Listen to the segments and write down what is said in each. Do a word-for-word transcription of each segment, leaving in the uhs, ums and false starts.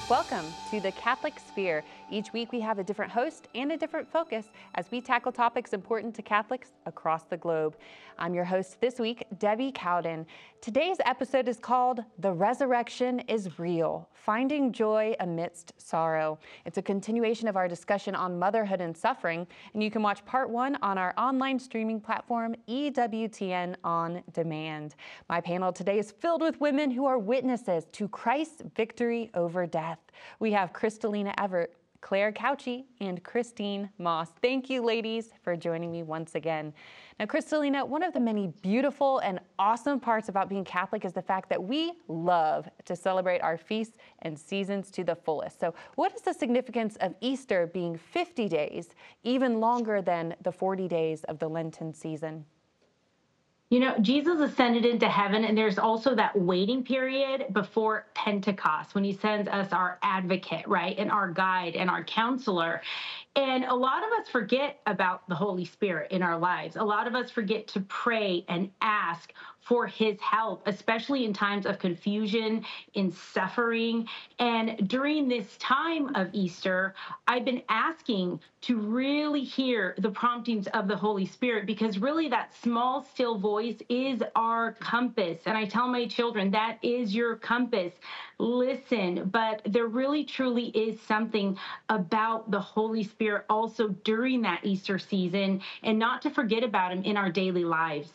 Welcome to the Catholic Sphere. Each week we have a different host and a different focus as we tackle topics important to Catholics across the globe. I'm your host this week, Debbie Cowden. Today's episode is called The Resurrection is Real, Finding Joy Amidst Sorrow. It's a continuation of our discussion on motherhood and suffering, and you can watch part one on our online streaming platform, E W T N On Demand. My panel today is filled with women who are witnesses to Christ's victory over death. We have Kristalina Everett, Claire Couchy, and Christine Moss. Thank you, ladies, for joining me once again. Now, Kristalina, one of the many beautiful and awesome parts about being Catholic is the fact that we love to celebrate our feasts and seasons to the fullest. So what is the significance of Easter being fifty days, even longer than the forty days of the Lenten season? You know, Jesus ascended into heaven, and there's also that waiting period before Pentecost when he sends us our advocate, right, and our guide and our counselor. And a lot of us forget about the Holy Spirit in our lives. A lot of us forget to pray and ask for his help, especially in times of confusion, in suffering. And during this time of Easter, I've been asking to really hear the promptings of the Holy Spirit, because really that small, still voice is our compass. And I tell my children, that is your compass. Listen, but there really, truly is something about the Holy Spirit also during that Easter season, and not to forget about him in our daily lives.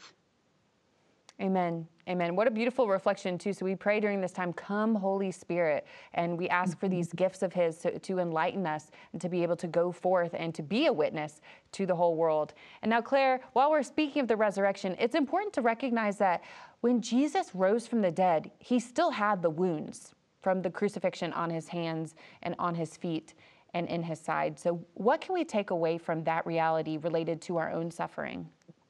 Amen. Amen. What a beautiful reflection, too. So we pray during this time, come, Holy Spirit, and we ask for these gifts of his to, to enlighten us and to be able to go forth and to be a witness to the whole world. And now, Claire, while we're speaking of the resurrection, it's important to recognize that when Jesus rose from the dead, he still had the wounds from the crucifixion on his hands and on his feet and in his side. So what can we take away from that reality related to our own suffering?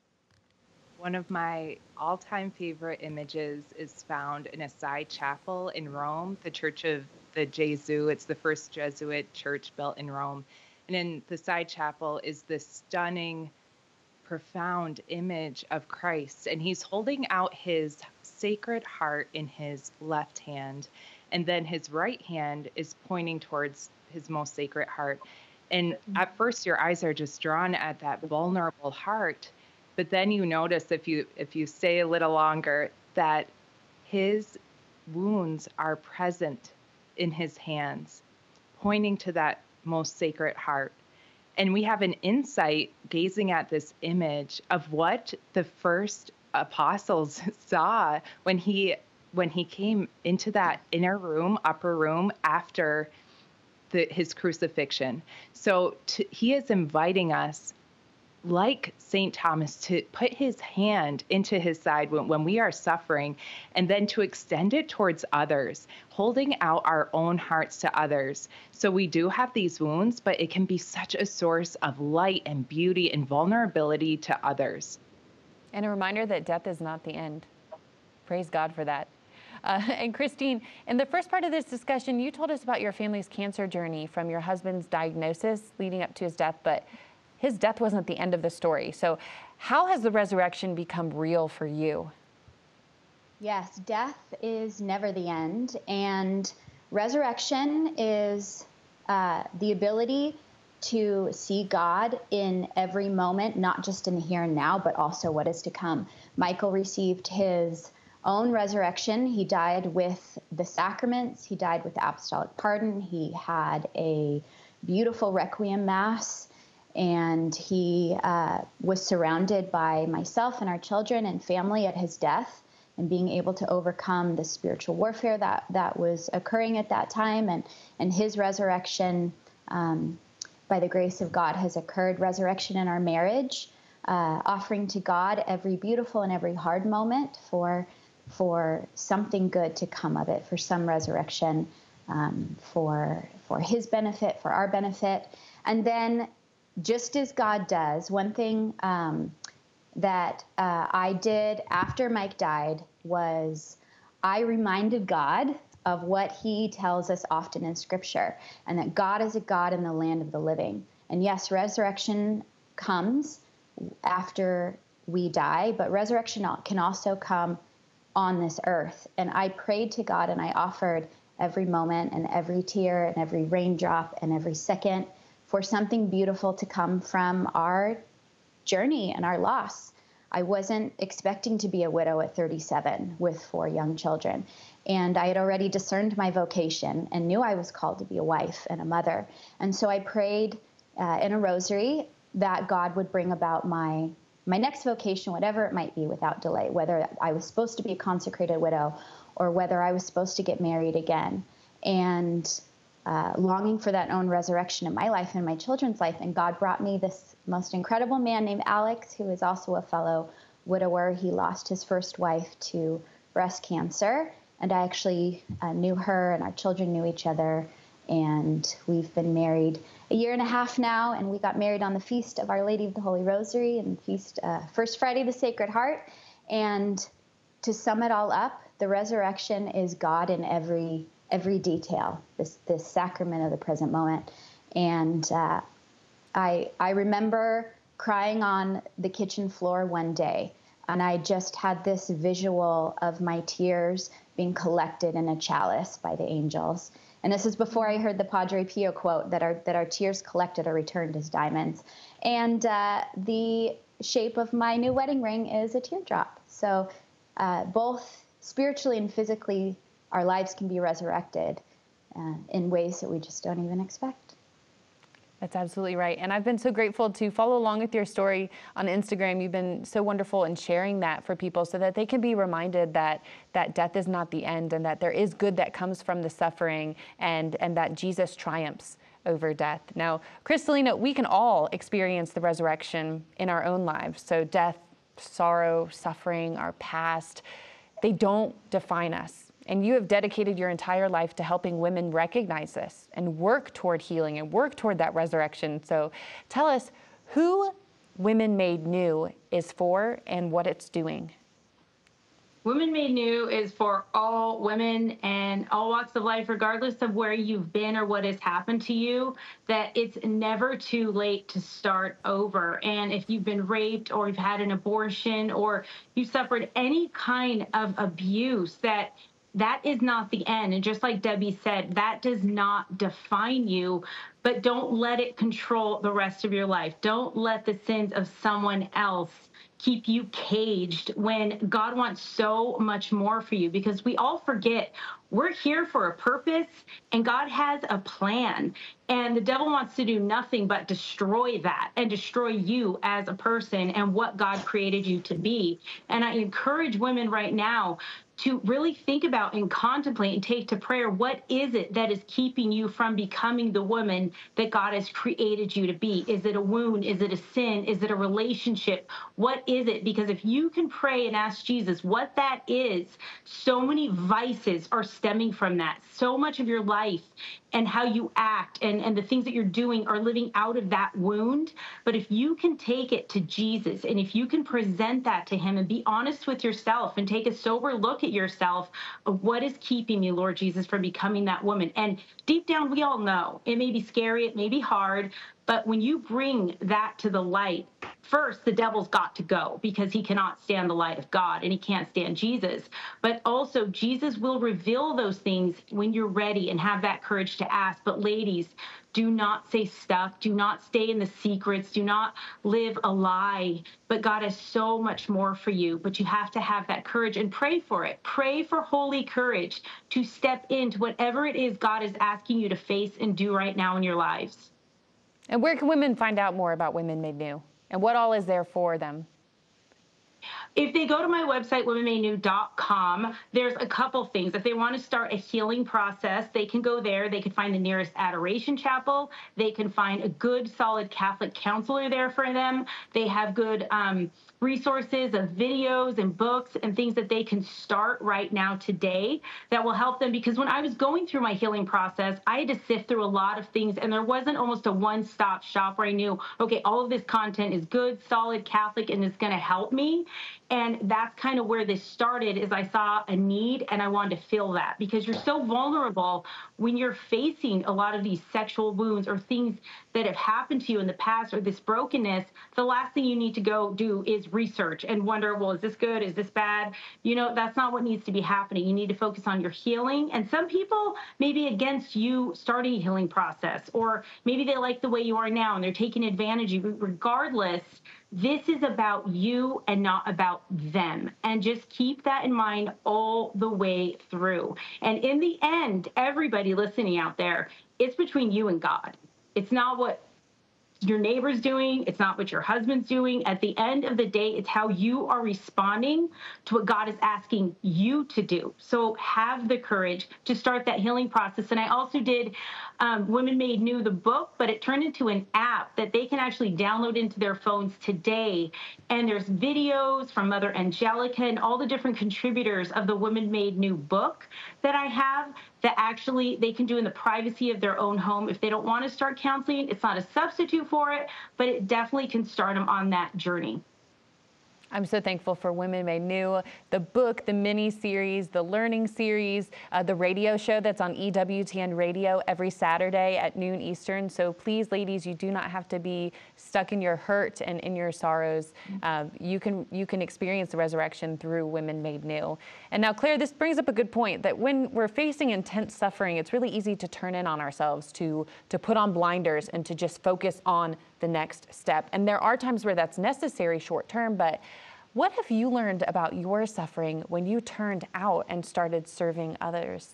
One of my all-time favorite images is found in a side chapel in Rome, the Church of the Gesù. It's the first Jesuit church built in Rome. And in the side chapel is this stunning, profound image of Christ. And he's holding out his sacred heart in his left hand. And then his right hand is pointing towards his most sacred heart. And at first, your eyes are just drawn at that vulnerable heart. But then you notice, if you if you stay a little longer, that his wounds are present in his hands, pointing to that most sacred heart. And we have an insight gazing at this image of what the first apostles saw when he when he came into that inner room, upper room after the, his crucifixion. So to, he is inviting us, like Saint Thomas, to put his hand into his side when, when we are suffering, and then to extend it towards others, holding out our own hearts to others. So we do have these wounds, but it can be such a source of light and beauty and vulnerability to others. And a reminder that death is not the end. Praise God for that. Uh, and Christine, in the first part of this discussion, you told us about your family's cancer journey from your husband's diagnosis leading up to his death, but his death wasn't the end of the story. So how has the resurrection become real for you? Yes, death is never the end. And resurrection is uh, the ability to see God in every moment, not just in the here and now, but also what is to come. Michael received his own resurrection. He died with the sacraments. He died with the apostolic pardon. He had a beautiful requiem mass. And he uh, was surrounded by myself and our children and family at his death, and being able to overcome the spiritual warfare that, that was occurring at that time. And, and his resurrection, um, by the grace of God, has occurred. Resurrection in our marriage, uh, offering to God every beautiful and every hard moment for, for something good to come of it, for some resurrection, um, for, for his benefit, for our benefit. And then, just as God does, one thing um, that uh, I did after Mike died was I reminded God of what he tells us often in Scripture, and that God is a God in the land of the living. And yes, resurrection comes after we die, but resurrection can also come on this earth. And I prayed to God and I offered every moment and every tear and every raindrop and every second for something beautiful to come from our journey and our loss. I wasn't expecting to be a widow at thirty-seven with four young children. And I had already discerned my vocation and knew I was called to be a wife and a mother. And so I prayed uh, in a rosary that God would bring about my my next vocation, whatever it might be, without delay, whether I was supposed to be a consecrated widow or whether I was supposed to get married again. And uh, longing for that own resurrection in my life and my children's life. And God brought me this most incredible man named Alex, who is also a fellow widower. He lost his first wife to breast cancer. And I actually uh, knew her, and our children knew each other. And we've been married a year and a half now, and we got married on the Feast of Our Lady of the Holy Rosary and Feast uh, First Friday of the Sacred Heart. And to sum it all up, the resurrection is God in every every detail, this this sacrament of the present moment. And uh, I I remember crying on the kitchen floor one day, and I just had this visual of my tears being collected in a chalice by the angels. And this is before I heard the Padre Pio quote that our that our tears collected are returned as diamonds. And uh, the shape of my new wedding ring is a teardrop. So uh, both spiritually and physically, our lives can be resurrected uh, in ways that we just don't even expect. That's absolutely right. And I've been so grateful to follow along with your story on Instagram. You've been so wonderful in sharing that for people so that they can be reminded that that death is not the end and that there is good that comes from the suffering and, and that Jesus triumphs over death. Now, Kristalina, we can all experience the resurrection in our own lives. So death, sorrow, suffering, our past, they don't define us. And you have dedicated your entire life to helping women recognize this and work toward healing and work toward that resurrection. So tell us who Women Made New is for and what it's doing. Women Made New is for all women and all walks of life, regardless of where you've been or what has happened to you, that it's never too late to start over. And if you've been raped or you've had an abortion or you suffered any kind of abuse, that that is not the end. And just like Debbie said, that does not define you, but don't let it control the rest of your life. Don't let the sins of someone else keep you caged when God wants so much more for you, because we all forget we're here for a purpose and God has a plan, and the devil wants to do nothing but destroy that and destroy you as a person and what God created you to be. And I encourage women right now to really think about and contemplate and take to prayer, what is it that is keeping you from becoming the woman that God has created you to be? Is it a wound? Is it a sin? Is it a relationship? What is it? Because if you can pray and ask Jesus what that is, so many vices are stemming from that. So much of your life and how you act and, and the things that you're doing are living out of that wound. But if you can take it to Jesus and if you can present that to him and be honest with yourself and take a sober look at yourself of what is keeping me, Lord Jesus, from becoming that woman. And deep down, we all know it may be scary, it may be hard, but when you bring that to the light, first, the devil's got to go because he cannot stand the light of God and he can't stand Jesus. But also, Jesus will reveal those things when you're ready and have that courage to ask. But ladies, do not stay stuck. Do not stay in the secrets. Do not live a lie. But God has so much more for you. But you have to have that courage and pray for it. Pray for holy courage to step into whatever it is God is asking you to face and do right now in your lives. And where can women find out more about Women Made New? And what all is there for them? If they go to my website, women made new dot com, there's a couple things. If they want to start a healing process, they can go there. They can find the nearest adoration chapel. They can find a good, solid Catholic counselor there for them. They have good um, resources of videos and books and things that they can start right now today that will help them. Because when I was going through my healing process, I had to sift through a lot of things, and there wasn't almost a one-stop shop where I knew, okay, all of this content is good, solid, Catholic, and it's going to help me. And that's kind of where this started, is I saw a need and I wanted to fill that, because you're so vulnerable when you're facing a lot of these sexual wounds or things that have happened to you in the past or this brokenness. The last thing you need to go do is research and wonder, well, is this good? Is this bad? You know, that's not what needs to be happening. You need to focus on your healing. And some people may be against you starting a healing process, or maybe they like the way you are now and they're taking advantage of you. Regardless, this is about you and not about them. And just keep that in mind all the way through. And in the end, everybody listening out there, it's between you and God. It's not what your neighbor's doing. It's not what your husband's doing. At the end of the day, it's how you are responding to what God is asking you to do. So have the courage to start that healing process. And I also did um, Women Made New, the book, but it turned into an app that they can actually download into their phones today. And there's videos from Mother Angelica and all the different contributors of the Women Made New book that I have that actually they can do in the privacy of their own home. If they don't want to start counseling, it's not a substitute for it, but it definitely can start them on that journey. I'm so thankful for Women Made New, the book, the mini series, the learning series, uh, the radio show that's on E W T N Radio every Saturday at noon Eastern. So please, ladies, you do not have to be stuck in your hurt and in your sorrows. Uh, you can you can experience the resurrection through Women Made New. And now, Claire, this brings up a good point that when we're facing intense suffering, it's really easy to turn in on ourselves, to to put on blinders and to just focus on the next step. And there are times where that's necessary short term, but what have you learned about your suffering when you turned out and started serving others?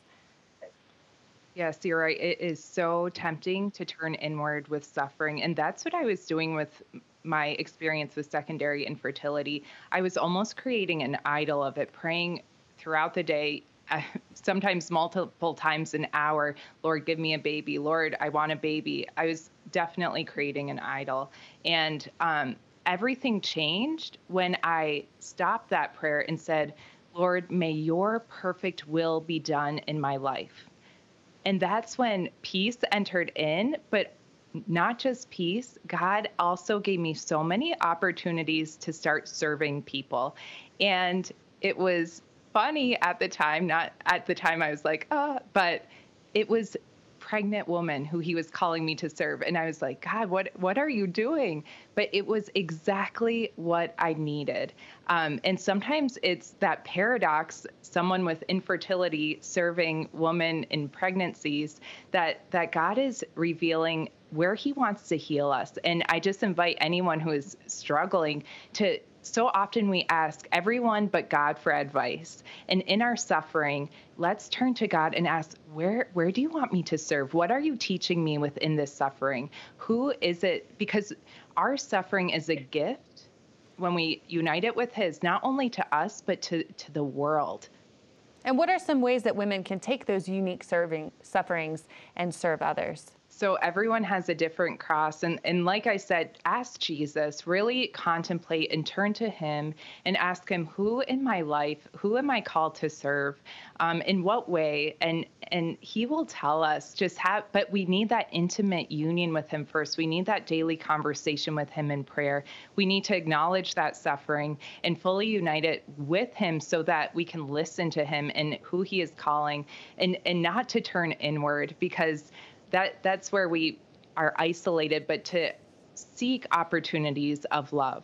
Yes, you're right. It is so tempting to turn inward with suffering. And that's what I was doing with my experience with secondary infertility. I was almost creating an idol of it, praying throughout the day, uh, sometimes multiple times an hour, Lord, give me a baby. Lord, I want a baby. I was definitely creating an idol. And um, everything changed when I stopped that prayer and said, Lord, may your perfect will be done in my life. And that's when peace entered in, but not just peace. God also gave me so many opportunities to start serving people. And it was funny at the time, not at the time I was like, ah, but it was pregnant woman who he was calling me to serve. And I was like, God, what, what are you doing? But it was exactly what I needed. Um, and sometimes it's that paradox, someone with infertility serving women in pregnancies, that, that God is revealing where he wants to heal us. And I just invite anyone who is struggling to, so often we ask everyone but God for advice. And in our suffering, let's turn to God and ask, where, where do you want me to serve? What are you teaching me within this suffering? Who is it? Because our suffering is a gift when we unite it with his, not only to us, but to, to the world. And what are some ways that women can take those unique serving sufferings and serve others? So everyone has a different cross. And, and like I said, ask Jesus, really contemplate and turn to him and ask him, who in my life, who am I called to serve? Um, in what way? And and he will tell us. Just have, but we need that intimate union with him first. We need that daily conversation with him in prayer. We need to acknowledge that suffering and fully unite it with him so that we can listen to him and who he is calling, and, and not to turn inward, because That that's where we are isolated, but to seek opportunities of love.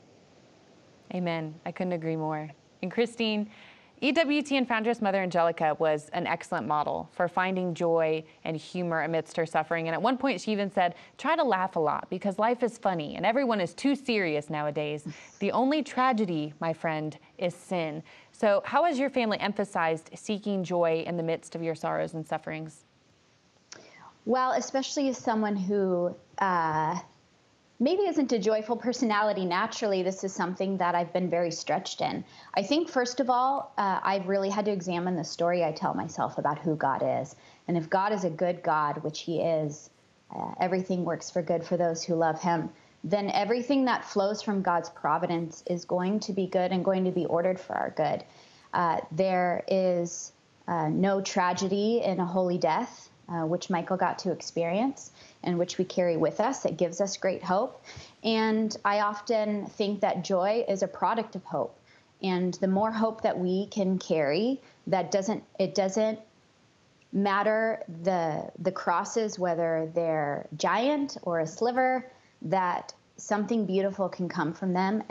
Amen. I couldn't agree more. And Christine, E W T N foundress Mother Angelica was an excellent model for finding joy and humor amidst her suffering. And at one point she even said, try to laugh a lot because life is funny and everyone is too serious nowadays. The only tragedy, my friend, is sin. So how has your family emphasized seeking joy in the midst of your sorrows and sufferings? Well, especially as someone who uh, maybe isn't a joyful personality naturally, this is something that I've been very stretched in. I think, first of all, uh, I've really had to examine the story I tell myself about who God is. And if God is a good God, which he is, uh, everything works for good for those who love him, then everything that flows from God's providence is going to be good and going to be ordered for our good. Uh, there is uh, no tragedy in a holy death. Uh, which Michael got to experience and which we carry with us. It gives us great hope. And I often think that joy is a product of hope. And the more hope that we can carry, that doesn't, it doesn't matter the, the crosses, whether they're giant or a sliver, that something beautiful can come from them. And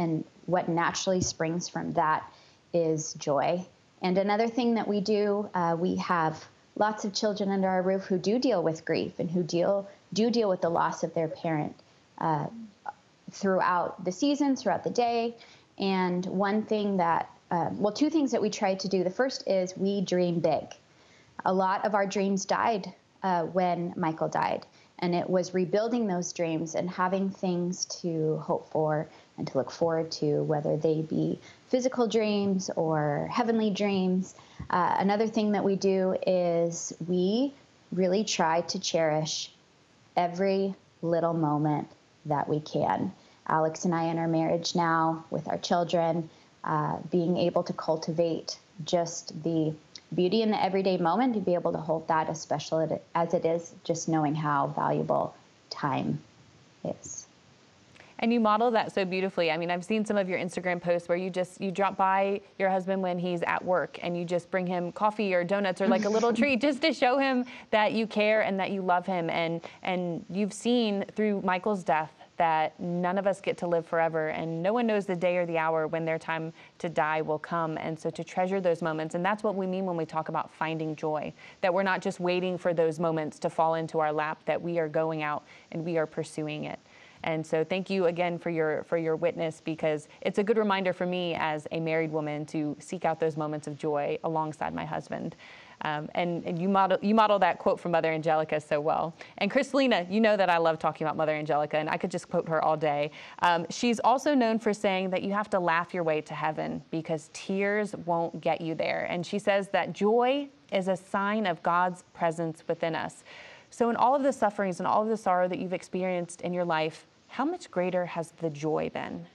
what naturally springs from that is joy. And another thing that we do, uh, we have lots of children under our roof who do deal with grief and who deal do deal with the loss of their parent uh, throughout the season, throughout the day. And one thing that, uh, well, two things that we try to do. The first is we dream big. A lot of our dreams died uh, when Michael died. And it was rebuilding those dreams and having things to hope for and to look forward to, whether they be physical dreams or heavenly dreams. Uh, another thing that we do is we really try to cherish every little moment that we can. Alex and I in our marriage now with our children, uh, being able to cultivate just the beauty in the everyday moment, to be able to hold that as special as it is, just knowing how valuable time is. And you model that so beautifully. I mean, I've seen some of your Instagram posts where you just, you drop by your husband when he's at work and you just bring him coffee or donuts or like a little treat just to show him that you care and that you love him. And, and you've seen through Michael's death that none of us get to live forever, and no one knows the day or the hour when their time to die will come. And so to treasure those moments, and that's what we mean when we talk about finding joy, that we're not just waiting for those moments to fall into our lap, that we are going out and we are pursuing it. And so thank you again for your for your witness, because it's a good reminder for me as a married woman to seek out those moments of joy alongside my husband. Um, and, and you model you model that quote from Mother Angelica so well. And Kristalina, you know that I love talking about Mother Angelica, and I could just quote her all day. Um, she's also known for saying that you have to laugh your way to heaven because tears won't get you there. And she says that joy is a sign of God's presence within us. So in all of the sufferings and all of the sorrow that you've experienced in your life, how much greater has the joy been?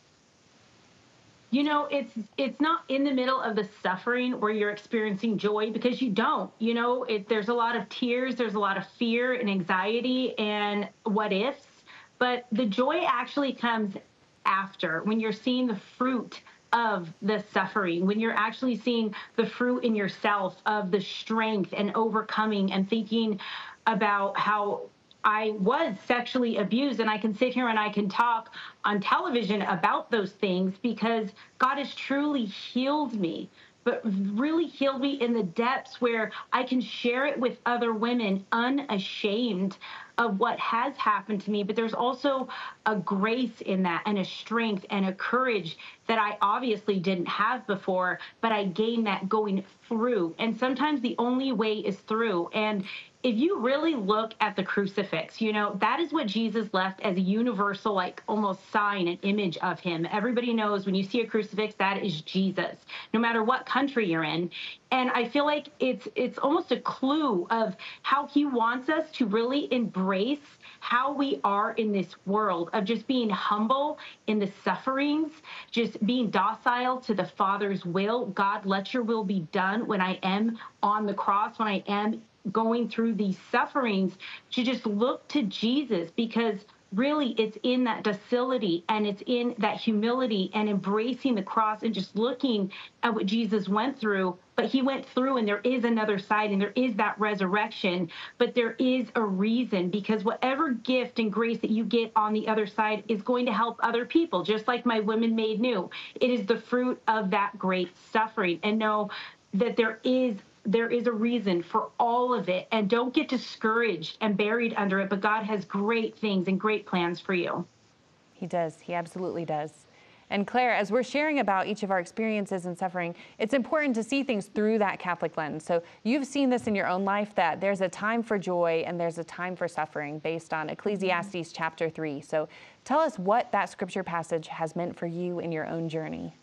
You know, it's it's not in the middle of the suffering where you're experiencing joy, because you don't. You know, it, there's a lot of tears, there's a lot of fear and anxiety and what ifs, but the joy actually comes after, when you're seeing the fruit of the suffering, when you're actually seeing the fruit in yourself of the strength and overcoming and thinking about how I was sexually abused, and I can sit here and I can talk on television about those things because God has truly healed me, but really healed me in the depths where I can share it with other women unashamed of what has happened to me. But there's also a grace in that and a strength and a courage that I obviously didn't have before, but I gained that going through. And sometimes the only way is through. And if you really look at the crucifix, you know, that is what Jesus left as a universal, like almost sign and image of him. Everybody knows when you see a crucifix, that is Jesus, no matter what country you're in. And I feel like it's it's almost a clue of how he wants us to really embrace how we are in this world, of just being humble in the sufferings, just being docile to the Father's will. God, let your will be done when I am on the cross, when I am going through these sufferings, to just look to Jesus, because really it's in that docility and it's in that humility and embracing the cross and just looking at what Jesus went through. But he went through, and there is another side, and there is that resurrection, but there is a reason, because whatever gift and grace that you get on the other side is going to help other people, just like my Women Made New. It is the fruit of that great suffering. And know that there is There is a reason for all of it, and don't get discouraged and buried under it, but God has great things and great plans for you. He does. He absolutely does. And Claire, as we're sharing about each of our experiences and suffering, it's important to see things through that Catholic lens. So you've seen this in your own life, that there's a time for joy and there's a time for suffering based on Ecclesiastes mm-hmm. chapter three. So tell us what that scripture passage has meant for you in your own journey.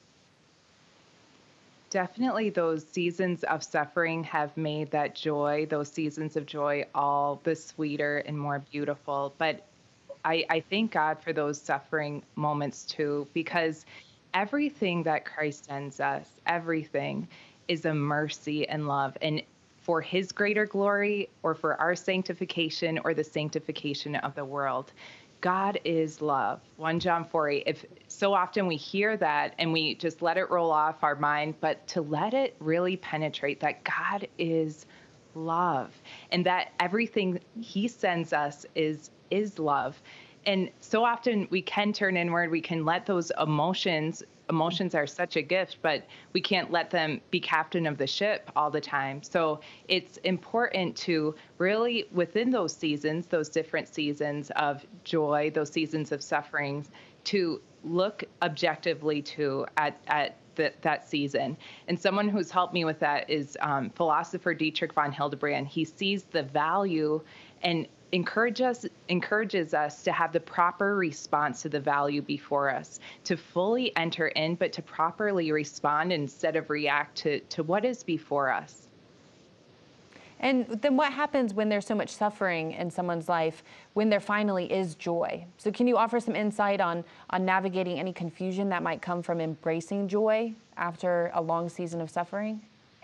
Definitely those seasons of suffering have made that joy, those seasons of joy, all the sweeter and more beautiful. But I, I thank God for those suffering moments too, because everything that Christ sends us, everything is a mercy and love, and for his greater glory or for our sanctification or the sanctification of the world. God is love. First John four eight. If so often we hear that and we just let it roll off our mind, but to let it really penetrate that God is love, and that everything he sends us is is love. and so often we can turn inward. We can let those emotions, emotions are such a gift, but we can't let them be captain of the ship all the time. So it's important to really, within those seasons, those different seasons of joy, those seasons of sufferings, to look objectively to at, at the, that season. And someone who's helped me with that is um, philosopher Dietrich von Hildebrand. He sees the value and encourage us, encourages us to have the proper response to the value before us, to fully enter in, but to properly respond instead of react to, to what is before us. And then what happens when there's so much suffering in someone's life, when there finally is joy? So can you offer some insight on, on navigating any confusion that might come from embracing joy after a long season of suffering?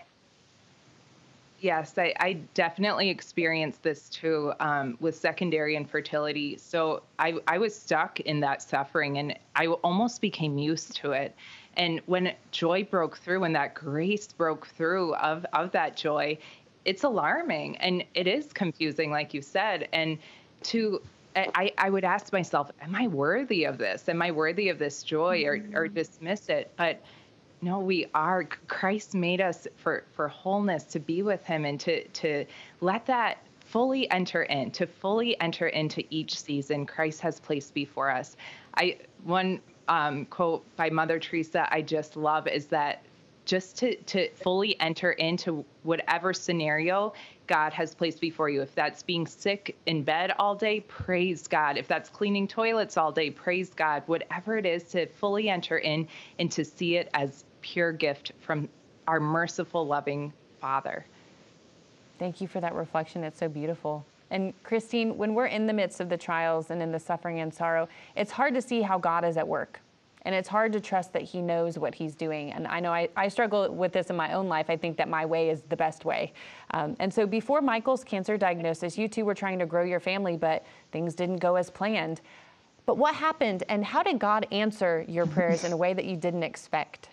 Yes, I, I definitely experienced this too um, with secondary infertility. So I, I was stuck in that suffering, and I almost became used to it. And when joy broke through, when that grace broke through of, of that joy, it's alarming and it is confusing, like you said. And to I, I would ask myself, am I worthy of this? Am I worthy of this joy, or, or dismiss it? But no, we are. Christ made us for, for wholeness, to be with him, and to, to let that fully enter in, to fully enter into each season Christ has placed before us. I one um, quote by Mother Teresa I just love is that just to, to fully enter into whatever scenario God has placed before you. If that's being sick in bed all day, praise God. If that's cleaning toilets all day, praise God. Whatever it is, to fully enter in and to see it as pure gift from our merciful, loving Father. Thank you for that reflection. It's so beautiful. And Christine, when we're in the midst of the trials and in the suffering and sorrow, it's hard to see how God is at work. And it's hard to trust that he knows what he's doing. And I know I, I struggle with this in my own life. I think that my way is the best way. Um, and so before Michael's cancer diagnosis, you two were trying to grow your family, but things didn't go as planned. But what happened, and how did God answer your prayers in a way that you didn't expect?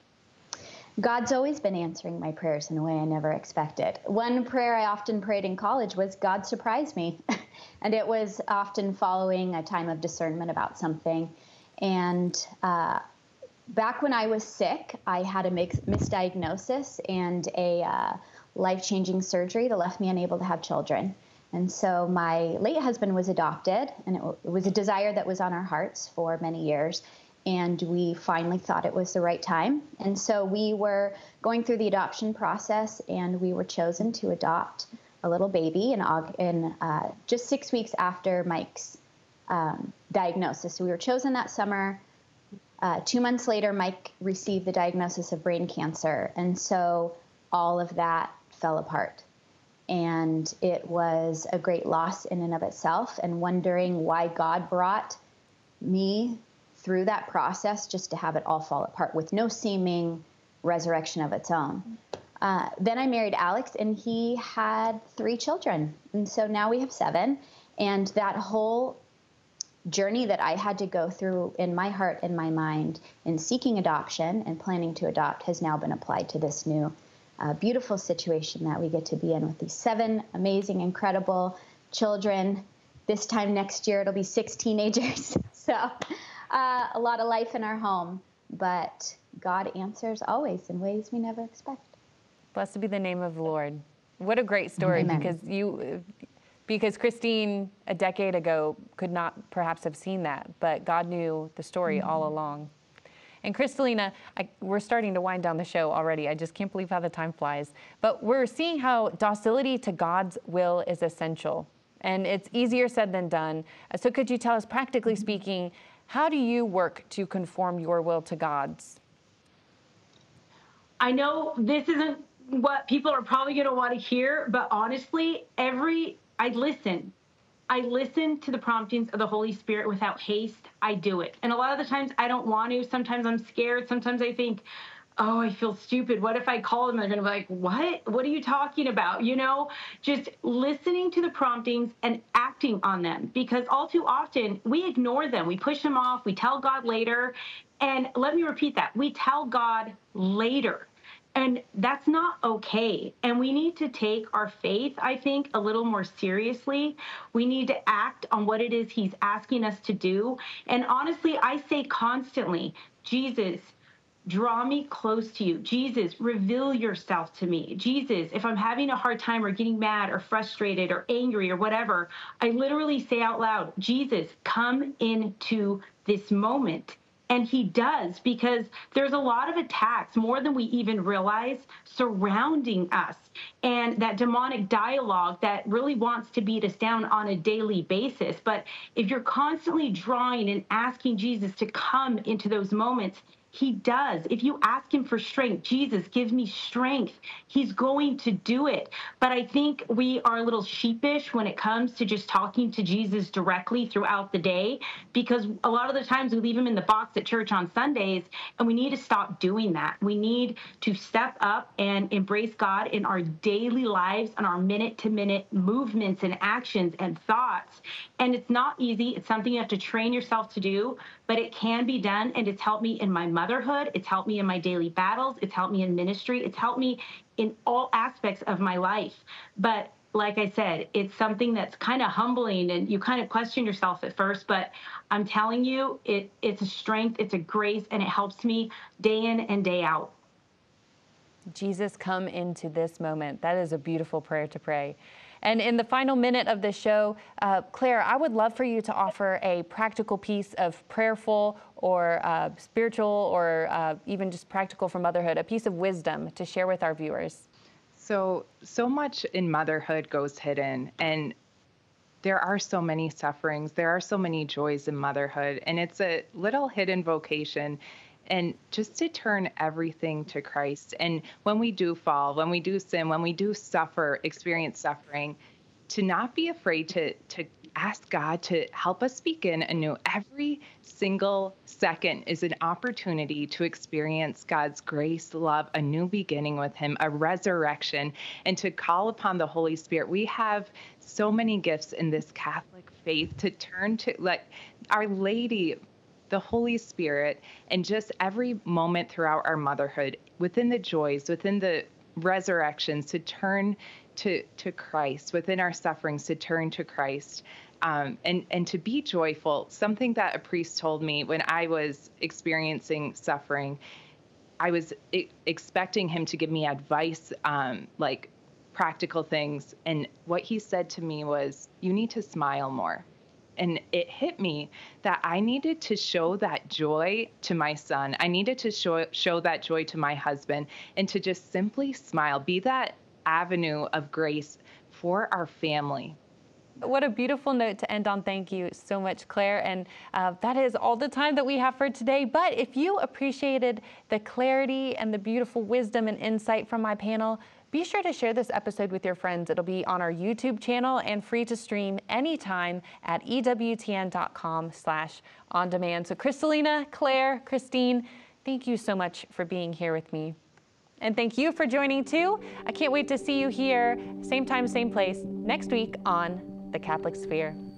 God's always been answering my prayers in a way I never expected. One prayer I often prayed in college was, God, surprise me. And it was often following a time of discernment about something. And uh, back when I was sick, I had a mix- misdiagnosis and a uh, life-changing surgery that left me unable to have children. And so my late husband was adopted, and it, w- it was a desire that was on our hearts for many years. And we finally thought it was the right time. And so we were going through the adoption process, and we were chosen to adopt a little baby in, Aug- in uh, just six weeks after Mike's Um, diagnosis. So we were chosen that summer. Uh, two months later, Mike received the diagnosis of brain cancer. And so all of that fell apart. And it was a great loss in and of itself, and wondering why God brought me through that process just to have it all fall apart with no seeming resurrection of its own. Uh, then I married Alex, and he had three children. And so now we have seven. And that whole journey that I had to go through in my heart and my mind in seeking adoption and planning to adopt has now been applied to this new uh, beautiful situation that we get to be in with these seven amazing, incredible children. This time next year, it'll be six teenagers. So uh, a lot of life in our home, but God answers always in ways we never expect. Blessed be the name of the Lord. What a great story. Amen. because you Because Christine, a decade ago, could not perhaps have seen that, but God knew the story mm-hmm. all along. And Kristalina, I, we're starting to wind down the show already. I just can't believe how the time flies. But we're seeing how docility to God's will is essential. And it's easier said than done. So could you tell us, practically mm-hmm. speaking, how do you work to conform your will to God's? I know this isn't what people are probably going to want to hear, but honestly, every I listen. I listen to the promptings of the Holy Spirit without haste. I do it. And a lot of the times I don't want to. Sometimes I'm scared. Sometimes I think, oh, I feel stupid. What if I call them? They're going to be like, what? What are you talking about? You know, just listening to the promptings and acting on them, because all too often we ignore them. We push them off. We tell God later. And let me repeat that. We tell God later. And that's not okay. And we need to take our faith, I think, a little more seriously. We need to act on what it is he's asking us to do. And honestly, I say constantly, Jesus, draw me close to you. Jesus, reveal yourself to me. Jesus, if I'm having a hard time or getting mad or frustrated or angry or whatever, I literally say out loud, Jesus, come into this moment. And he does, because there's a lot of attacks, more than we even realize, surrounding us. And that demonic dialogue that really wants to beat us down on a daily basis. But if you're constantly drawing and asking Jesus to come into those moments, he does. If you ask him for strength, Jesus, give me strength, he's going to do it. But I think we are a little sheepish when it comes to just talking to Jesus directly throughout the day, because a lot of the times we leave him in the box at church on Sundays, and we need to stop doing that. We need to step up and embrace God in our daily lives and our minute-to-minute movements and actions and thoughts. And it's not easy. It's something you have to train yourself to do, but it can be done, and it's helped me in my motherhood. It's helped me in my daily battles. It's helped me in ministry. It's helped me in all aspects of my life. But like I said, it's something that's kind of humbling, and you kind of question yourself at first, but I'm telling you, it, it's a strength, it's a grace, and it helps me day in and day out. Jesus, come into this moment. That is a beautiful prayer to pray. And in the final minute of the show, uh, Claire, I would love for you to offer a practical piece of prayerful or uh, spiritual or uh, even just practical for motherhood, a piece of wisdom to share with our viewers. So, so much in motherhood goes hidden, and there are so many sufferings. There are so many joys in motherhood, and it's a little hidden vocation. And just to turn everything to Christ. And when we do fall, when we do sin, when we do suffer, experience suffering, to not be afraid to, to ask God to help us begin anew. Every single second is an opportunity to experience God's grace, love, a new beginning with him, a resurrection, and to call upon the Holy Spirit. We have so many gifts in this Catholic faith to turn to, like Our Lady, the Holy Spirit, and just every moment throughout our motherhood, within the joys, within the resurrections, to turn to, to Christ, within our sufferings, to turn to Christ, um, and, and to be joyful. Something that a priest told me when I was experiencing suffering, I was I- expecting him to give me advice, um, like practical things. And what he said to me was, you need to smile more. And it hit me that I needed to show that joy to my son. I needed to show show that joy to my husband, and to just simply smile, be that avenue of grace for our family. What a beautiful note to end on. Thank you so much, Claire. And uh, that is all the time that we have for today. But if you appreciated the clarity and the beautiful wisdom and insight from my panel, be sure to share this episode with your friends. It'll be on our YouTube channel and free to stream anytime at E W T N dot com slash on demand. So Kristalina, Claire, Christine, thank you so much for being here with me. And thank you for joining too. I can't wait to see you here, same time, same place, next week on The Catholic Sphere.